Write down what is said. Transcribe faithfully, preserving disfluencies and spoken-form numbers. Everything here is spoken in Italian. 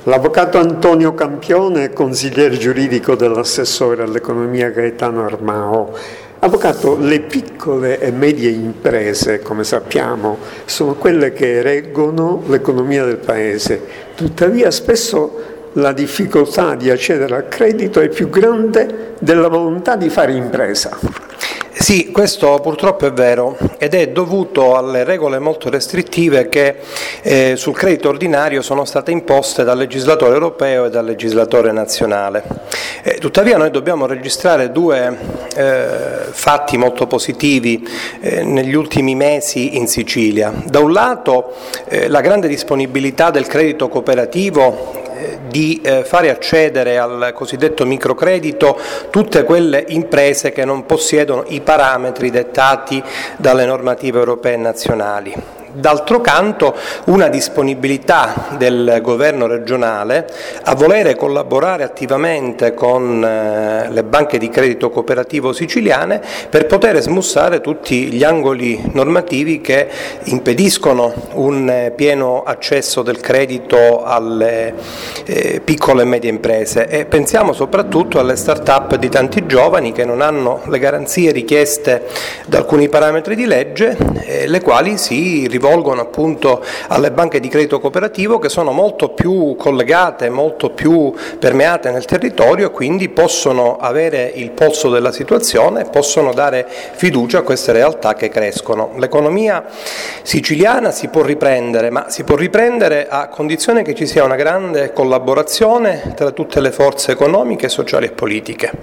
L'avvocato Antonio Campione, consigliere giuridico dell'assessore all'economia Gaetano Armao. Avvocato, le piccole e medie imprese, come sappiamo, sono quelle che reggono l'economia del Paese. Tuttavia spesso la difficoltà di accedere al credito è più grande della volontà di fare impresa. Sì, questo purtroppo è vero ed è dovuto alle regole molto restrittive che eh, sul credito ordinario sono state imposte dal legislatore europeo e dal legislatore nazionale. Eh, tuttavia noi dobbiamo registrare due eh, fatti molto positivi eh, negli ultimi mesi in Sicilia. Da un lato eh, la grande disponibilità del credito cooperativo di eh, fare accedere al cosiddetto microcredito tutte quelle imprese che non possiedono i parametri dettati dalle normative europee e nazionali. D'altro canto una disponibilità del governo regionale a volere collaborare attivamente con eh, le banche di credito cooperativo siciliane per poter smussare tutti gli angoli normativi che impediscono un eh, pieno accesso del credito alle eh, piccole e medie imprese, e pensiamo soprattutto alle start-up di tanti giovani che non hanno le garanzie richieste da alcuni parametri di legge, eh, le quali si rivolgono appunto alle banche di credito cooperativo, che sono molto più collegate, molto più permeate nel territorio e quindi possono avere il polso della situazione, possono dare fiducia a queste realtà che crescono. L'economia siciliana si può riprendere, ma si può riprendere a condizione che ci sia una grande collaborazione tra tutte le forze economiche, sociali e politiche.